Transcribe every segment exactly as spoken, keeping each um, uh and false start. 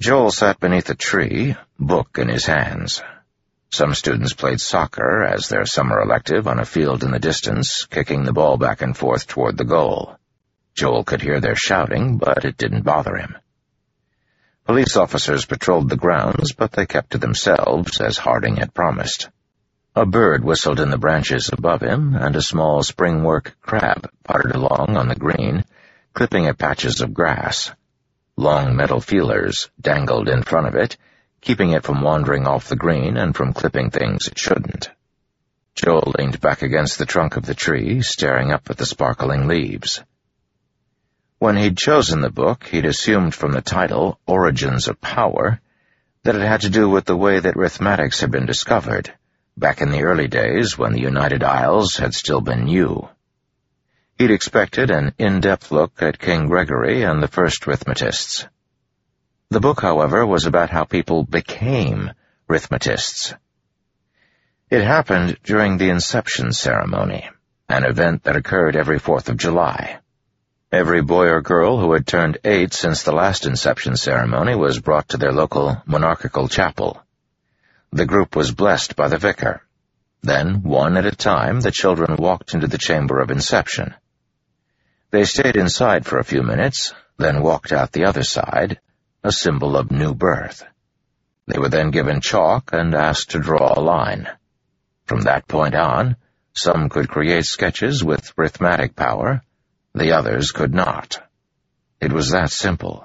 Joel sat beneath a tree, book in his hands. Some students played soccer as their summer elective on a field in the distance, kicking the ball back and forth toward the goal. Joel could hear their shouting, but it didn't bother him. Police officers patrolled the grounds, but they kept to themselves, as Harding had promised. A bird whistled in the branches above him, and a small springwork crab puttered along on the green, clipping at patches of grass. Long metal feelers dangled in front of it, keeping it from wandering off the green and from clipping things it shouldn't. Joel leaned back against the trunk of the tree, staring up at the sparkling leaves. When he'd chosen the book, he'd assumed from the title, Origins of Power, that it had to do with the way that arithmetics had been discovered, back in the early days when the United Isles had still been new. He'd expected an in-depth look at King Gregory and the first arithmetists. The book, however, was about how people became arithmetists. It happened during the Inception Ceremony, an event that occurred every Fourth of July. Every boy or girl who had turned eight since the last Inception Ceremony was brought to their local monarchical chapel. The group was blessed by the vicar. Then, one at a time, the children walked into the chamber of Inception. They stayed inside for a few minutes, then walked out the other side, a symbol of new birth. They were then given chalk and asked to draw a line. From that point on, some could create sketches with arithmetic power, the others could not. It was that simple.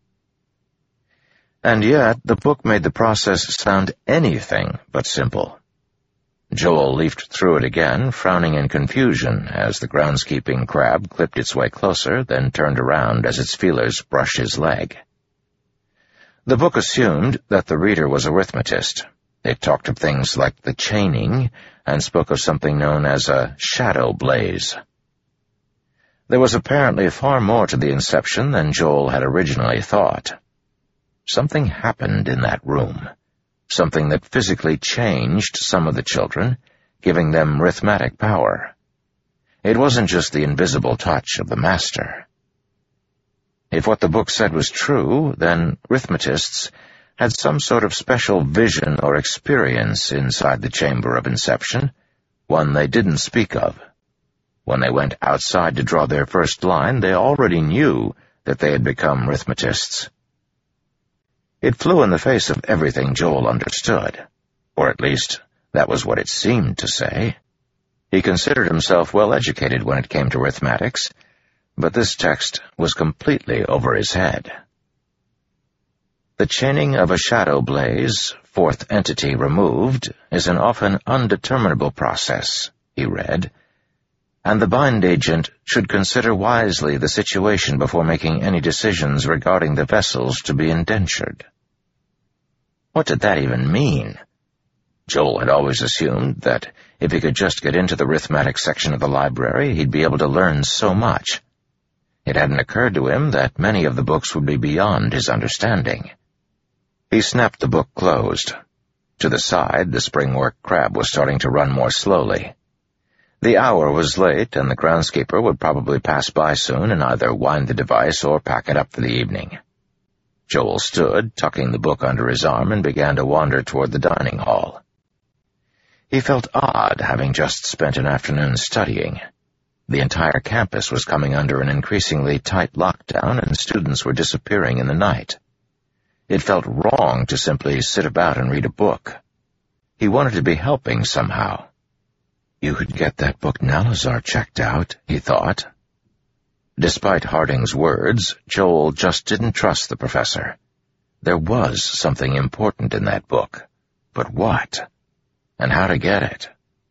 And yet, the book made the process sound anything but simple. Joel leafed through it again, frowning in confusion as the groundskeeping crab clipped its way closer, then turned around as its feelers brushed his leg. The book assumed that the reader was a arithmetist. It talked of things like the chaining and spoke of something known as a shadow blaze. There was apparently far more to the Inception than Joel had originally thought. Something happened in that room, something that physically changed some of the children, giving them arithmetic power. It wasn't just the invisible touch of the master. If what the book said was true, then arithmetists had some sort of special vision or experience inside the chamber of Inception, one they didn't speak of. When they went outside to draw their first line, they already knew that they had become arithmetists. It flew in the face of everything Joel understood, or at least that was what it seemed to say. He considered himself well-educated when it came to arithmetics, but this text was completely over his head. The chaining of a shadow blaze, fourth entity removed, is an often undeterminable process, he read, and the bind agent should consider wisely the situation before making any decisions regarding the vessels to be indentured. What did that even mean? Joel had always assumed that if he could just get into the arithmetic section of the library, he'd be able to learn so much. It hadn't occurred to him that many of the books would be beyond his understanding. He snapped the book closed. To the side, the springwork crab was starting to run more slowly. The hour was late, and the groundskeeper would probably pass by soon and either wind the device or pack it up for the evening. Joel stood, tucking the book under his arm, and began to wander toward the dining hall. He felt odd, having just spent an afternoon studying. The entire campus was coming under an increasingly tight lockdown, and students were disappearing in the night. It felt wrong to simply sit about and read a book. He wanted to be helping somehow. You could get that book Nalazar checked out, he thought. Despite Harding's words, Joel just didn't trust the professor. There was something important in that book. But what? And how to get it?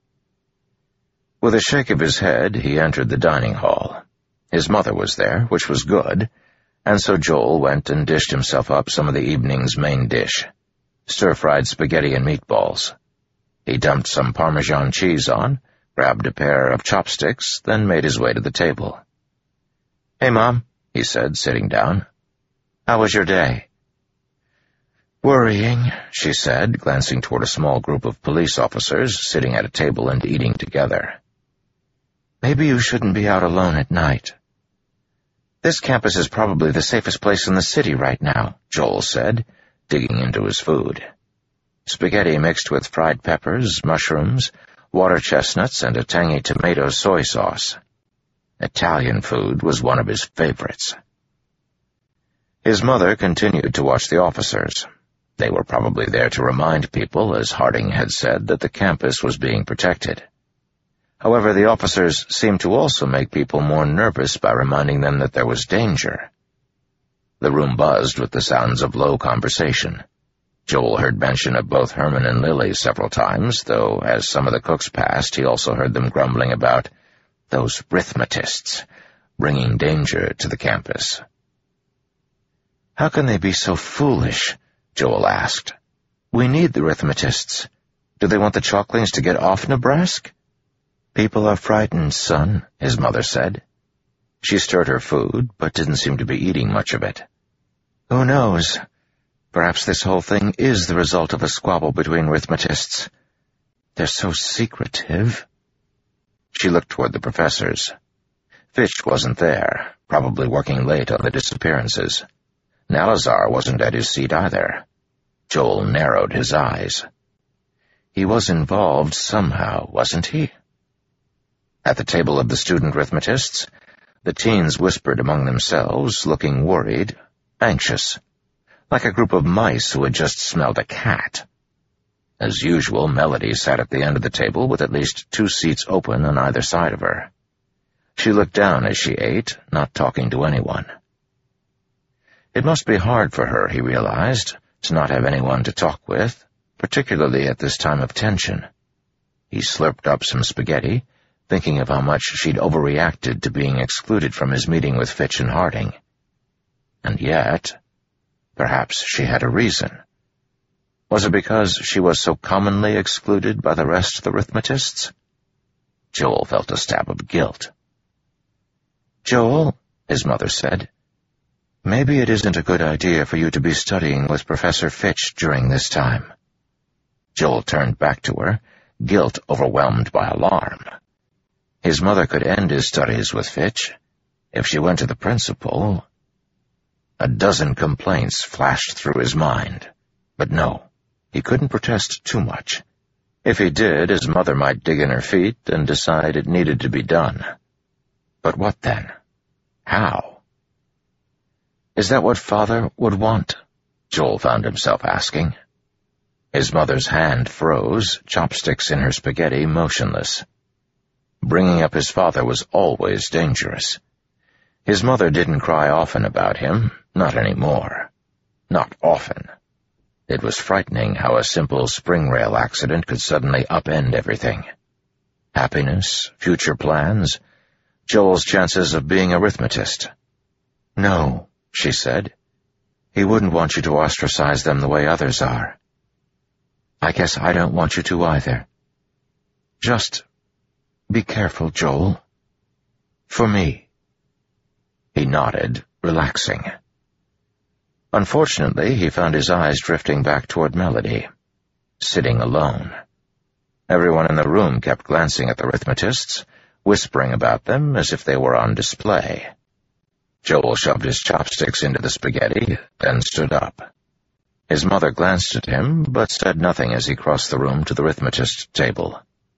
With a shake of his head, he entered the dining hall. His mother was there, which was good, and so Joel went and dished himself up some of the evening's main dish, stir-fried spaghetti and meatballs. He dumped some Parmesan cheese on, grabbed a pair of chopsticks, then made his way to the table. "Hey, Mom," he said, sitting down. "How was your day?" "Worrying," she said, glancing toward a small group of police officers sitting at a table and eating together. "Maybe you shouldn't be out alone at night." "This campus is probably the safest place in the city right now," Joel said, digging into his food. Spaghetti mixed with fried peppers, mushrooms, water chestnuts, and a tangy tomato soy sauce. Italian food was one of his favorites. His mother continued to watch the officers. They were probably there to remind people, as Harding had said, that the campus was being protected. However, the officers seemed to also make people more nervous by reminding them that there was danger. The room buzzed with the sounds of low conversation. Joel heard mention of both Herman and Lily several times, though as some of the cooks passed, he also heard them grumbling about those rithmatists, bringing danger to the campus. "How can they be so foolish?" Joel asked. "We need the rithmatists. Do they want the Chalklings to get off Nebraska?" "People are frightened, son," his mother said. She stirred her food, but didn't seem to be eating much of it. "Who knows? Perhaps this whole thing is the result of a squabble between rithmatists. They're so secretive." She looked toward the professors. Fitch wasn't there, probably working late on the disappearances. Nalazar wasn't at his seat either. Joel narrowed his eyes. He was involved somehow, wasn't he? At the table of the student rithmatists, the teens whispered among themselves, looking worried, anxious, like a group of mice who had just smelled a cat. As usual, Melody sat at the end of the table with at least two seats open on either side of her. She looked down as she ate, not talking to anyone. It must be hard for her, he realized, to not have anyone to talk with, particularly at this time of tension. He slurped up some spaghetti, thinking of how much she'd overreacted to being excluded from his meeting with Fitch and Harding. And yet, perhaps she had a reason. Was it because she was so commonly excluded by the rest of the rithmatists? Joel felt a stab of guilt. "Joel," his mother said, "maybe it isn't a good idea for you to be studying with Professor Fitch during this time." Joel turned back to her, guilt overwhelmed by alarm. His mother could end his studies with Fitch. If she went to the principal... A dozen complaints flashed through his mind. But no, he couldn't protest too much. If he did, his mother might dig in her feet and decide it needed to be done. But what then? How? Is that what Father would want? Joel found himself asking. His mother's hand froze, chopsticks in her spaghetti motionless. Bringing up his father was always dangerous. His mother didn't cry often about him, not anymore. Not often. It was frightening how a simple spring rail accident could suddenly upend everything. Happiness, future plans, Joel's chances of being a rithmatist. "No," she said. "He wouldn't want you to ostracize them the way others are. I guess I don't want you to either. Just be careful, Joel. For me." He nodded, relaxing. Unfortunately, he found his eyes drifting back toward Melody, sitting alone. Everyone in the room kept glancing at the rithmatists, whispering about them as if they were on display. Joel shoved his chopsticks into the spaghetti, then stood up. His mother glanced at him, but said nothing as he crossed the room to the rithmatist table.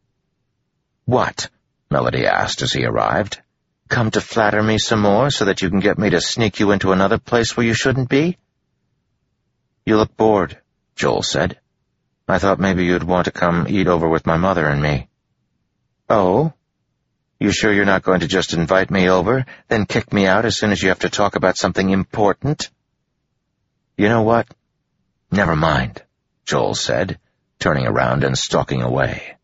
"What?" Melody asked as he arrived. "Come to flatter me some more so that you can get me to sneak you into another place where you shouldn't be?" "You look bored," Joel said. "I thought maybe you'd want to come eat over with my mother and me." "Oh? You sure you're not going to just invite me over, then kick me out as soon as you have to talk about something important?" "You know what? Never mind," Joel said, turning around and stalking away.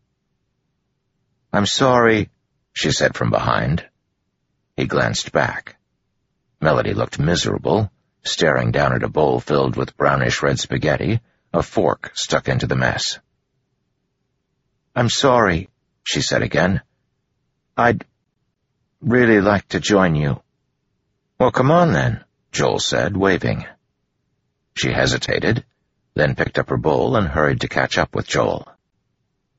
"I'm sorry," she said from behind. He glanced back. Melody looked miserable, staring down at a bowl filled with brownish-red spaghetti, a fork stuck into the mess. "I'm sorry," she said again. "I'd really like to join you." "Well, come on then," Joel said, waving. She hesitated, then picked up her bowl and hurried to catch up with Joel.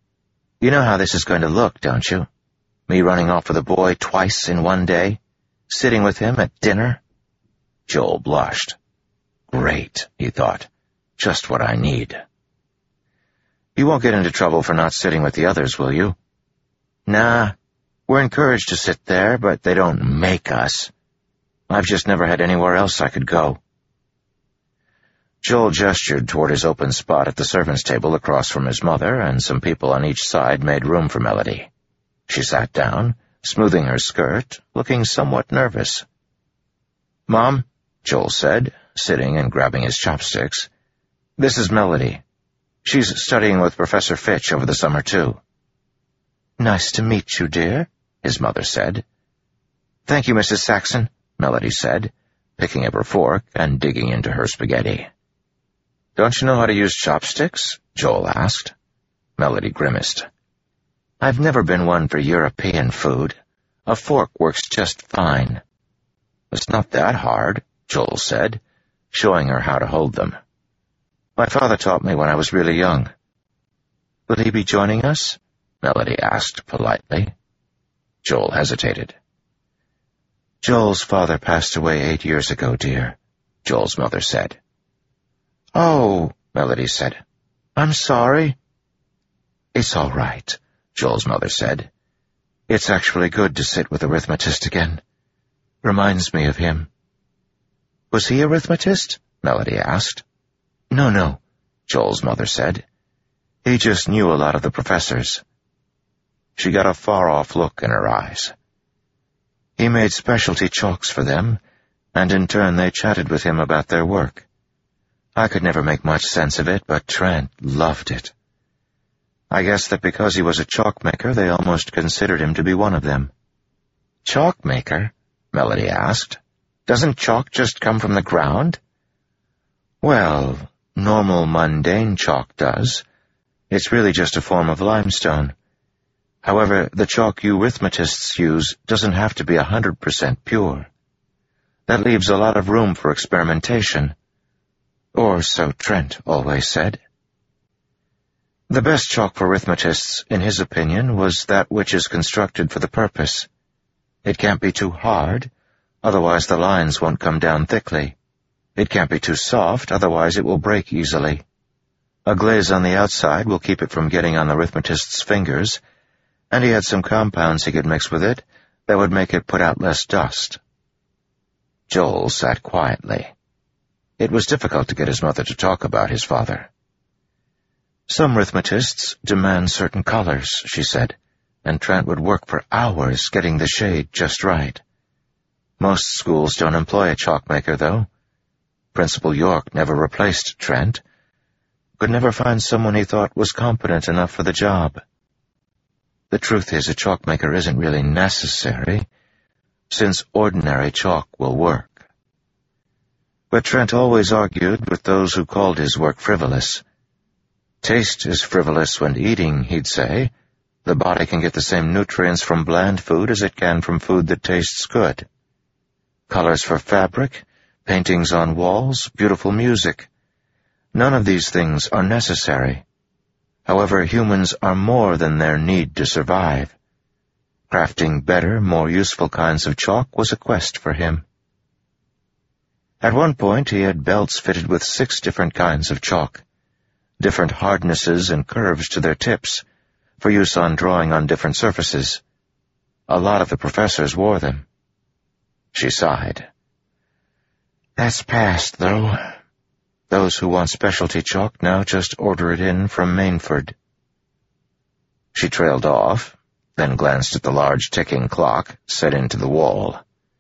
"You know how this is going to look, don't you? Me running off with a boy twice in one day? Sitting with him at dinner? Joel blushed. Great, he thought. Just what I need. You won't get into trouble for not sitting with the others, will you? Nah, we're encouraged to sit there, but they don't make us. I've just never had anywhere else I could go. Joel gestured toward his open spot at the servants' table across from his mother, and some people on each side made room for Melody. She sat down, smoothing her skirt, looking somewhat nervous. Mom, Joel said, sitting and grabbing his chopsticks. This is Melody. She's studying with Professor Fitch over the summer, too. Nice to meet you, dear, his mother said. Thank you, Missus Saxon, Melody said, picking up her fork and digging into her spaghetti. Don't you know how to use chopsticks? Joel asked. Melody grimaced. I've never been one for European food. A fork works just fine. It's not that hard, Joel said, showing her how to hold them. My father taught me when I was really young. Will he be joining us? Melody asked politely. Joel hesitated. Joel's father passed away eight years ago, dear, Joel's mother said. Oh, Melody said. I'm sorry. It's all right, Joel's mother said. It's actually good to sit with arithmetist again. Reminds me of him. Was he arithmetist? Melody asked. No, no, Joel's mother said. He just knew a lot of the professors. She got a far-off look in her eyes. He made specialty chalks for them, and in turn they chatted with him about their work. I could never make much sense of it, but Trent loved it. I guess that because he was a chalk maker, they almost considered him to be one of them. Chalk maker? Melody asked. Doesn't chalk just come from the ground? Well, normal mundane chalk does. It's really just a form of limestone. However, the chalk you arithmetists use doesn't have to be a hundred percent pure. That leaves a lot of room for experimentation. Or so Trent always said. The best chalk for arithmetists, in his opinion, was that which is constructed for the purpose. It can't be too hard, otherwise the lines won't come down thickly. It can't be too soft, otherwise it will break easily. A glaze on the outside will keep it from getting on the arithmetist's fingers, and he had some compounds he could mix with it that would make it put out less dust. Joel sat quietly. It was difficult to get his mother to talk about his father. Some arithmetists demand certain colors, she said, and Trent would work for hours getting the shade just right. Most schools don't employ a chalk maker, though. Principal York never replaced Trent. Could never find someone he thought was competent enough for the job. The truth is, a chalk maker isn't really necessary, since ordinary chalk will work. But Trent always argued with those who called his work frivolous. Taste is frivolous when eating, he'd say. The body can get the same nutrients from bland food as it can from food that tastes good. Colors for fabric, paintings on walls, beautiful music. None of these things are necessary. However, humans are more than their need to survive. Crafting better, more useful kinds of chalk was a quest for him. At one point, he had belts fitted with six different kinds of chalk, different hardnesses and curves to their tips, for use on drawing on different surfaces. A lot of the professors wore them. She sighed. That's past, though. Those who want specialty chalk now just order it in from Mainford. She trailed off, then glanced at the large ticking clock set into the wall.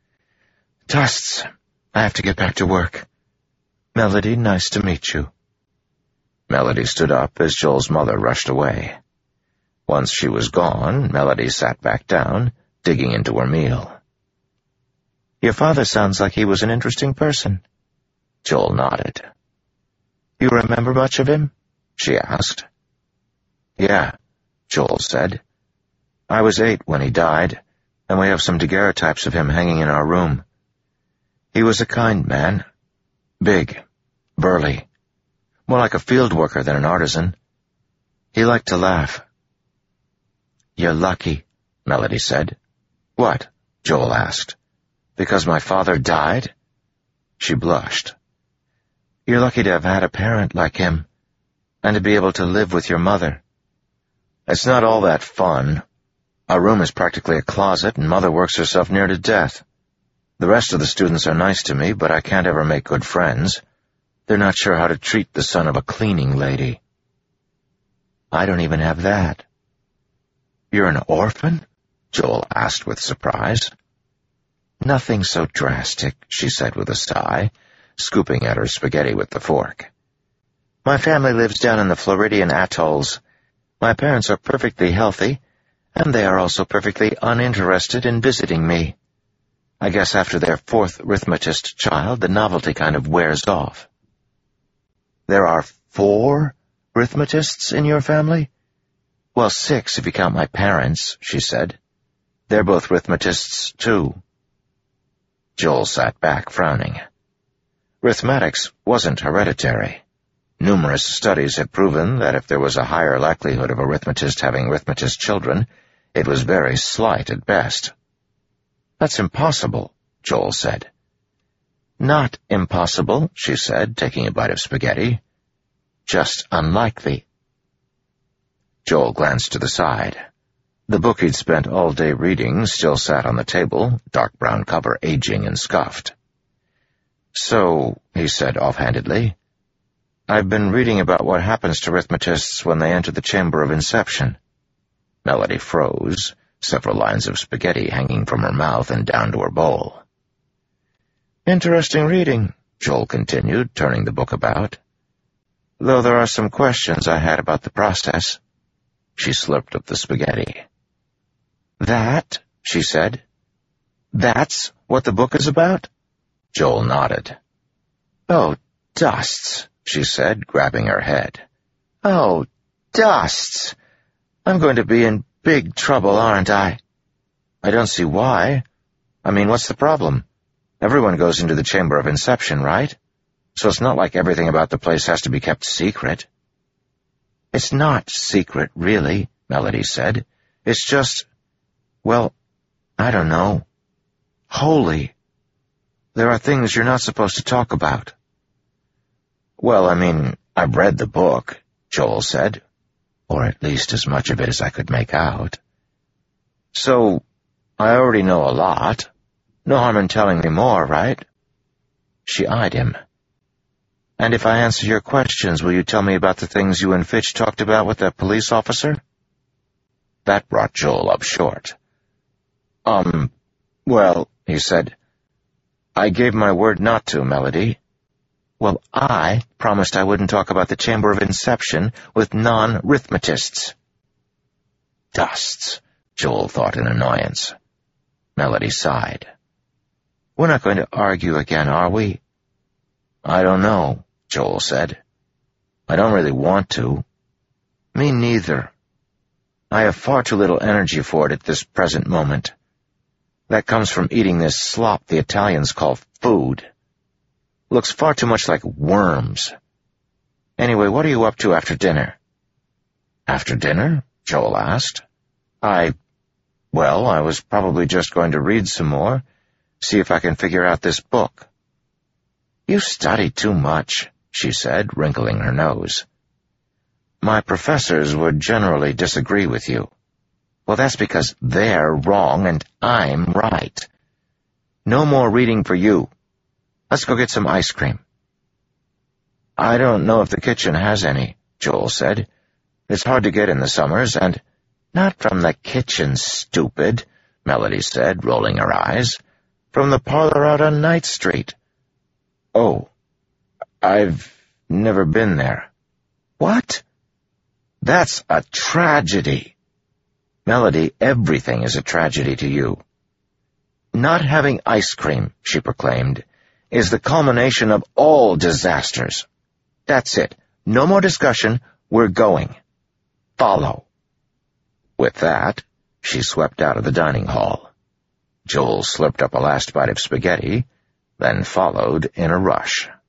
Dusts. I have to get back to work. Melody, nice to meet you. Melody stood up as Joel's mother rushed away. Once she was gone, Melody sat back down, digging into her meal. Your father sounds like he was an interesting person. Joel nodded. You remember much of him? She asked. Yeah, Joel said. I was eight when he died, and we have some daguerreotypes of him hanging in our room. He was a kind man. Big, burly, more like a field worker than an artisan. He liked to laugh. You're lucky, Melody said. What? Joel asked. Because my father died? She blushed. You're lucky to have had a parent like him, and to be able to live with your mother. It's not all that fun. Our room is practically a closet, and Mother works herself near to death. The rest of the students are nice to me, but I can't ever make good friends. They're not sure how to treat the son of a cleaning lady. I don't even have that. You're an orphan? Joel asked with surprise. Nothing so drastic, she said with a sigh, scooping at her spaghetti with the fork. My family lives down in the Floridian atolls. My parents are perfectly healthy, and they are also perfectly uninterested in visiting me. I guess after their fourth rhythmatist child, the novelty kind of wears off. There are four rhythmatists in your family? Well, six if you count my parents, she said. They're both rhythmatists, too. Joel sat back, frowning. Rhythmatics wasn't hereditary. Numerous studies had proven that if there was a higher likelihood of a rhythmatist having rhythmatist children, it was very slight at best. That's impossible, Joel said. Not impossible, she said, taking a bite of spaghetti. Just unlikely. Joel glanced to the side. The book he'd spent all day reading still sat on the table, dark brown cover aging and scuffed. So, he said offhandedly, I've been reading about what happens to rhythmatists when they enter the chamber of inception. Melody froze, several lines of spaghetti hanging from her mouth and down to her bowl. Interesting reading, Joel continued, turning the book about. Though there are some questions I had about the process. She slurped up the spaghetti. That, she said. That's what the book is about? Joel nodded. Oh, dusts, she said, grabbing her head. Oh, dusts. I'm going to be in big trouble, aren't I? I don't see why. I mean, what's the problem? Everyone goes into the chamber of inception, right? So it's not like everything about the place has to be kept secret. It's not secret, really, Melody said. It's just, well, I don't know. Holy. There are things you're not supposed to talk about. Well, I mean, I've read the book, Joel said, or at least as much of it as I could make out. So, I already know a lot. No harm in telling me more, right? She eyed him. And if I answer your questions, will you tell me about the things you and Fitch talked about with that police officer? That brought Joel up short. Um, well, he said, I gave my word not to, Melody. Well, I promised I wouldn't talk about the Chamber of Inception with non-rhythmatists. Dusts, Joel thought in annoyance. Melody sighed. We're not going to argue again, are we? I don't know, Joel said. I don't really want to. Me neither. I have far too little energy for it at this present moment. That comes from eating this slop the Italians call food. Looks far too much like worms. Anyway, what are you up to after dinner? After dinner? Joel asked. I, well, I was probably just going to read some more, see if I can figure out this book. You study too much, she said, wrinkling her nose. My professors would generally disagree with you. Well, that's because they're wrong and I'm right. No more reading for you. Let's go get some ice cream. I don't know if the kitchen has any, Joel said. It's hard to get in the summers, and— Not from the kitchen, stupid, Melody said, rolling her eyes. From the parlor out on Ninth Street. Oh, I've never been there. What? That's a tragedy. Melody, everything is a tragedy to you. Not having ice cream, she proclaimed, is the culmination of all disasters. That's it. No more discussion. We're going. Follow. With that, she swept out of the dining hall. Joel slurped up a last bite of spaghetti, then followed in a rush.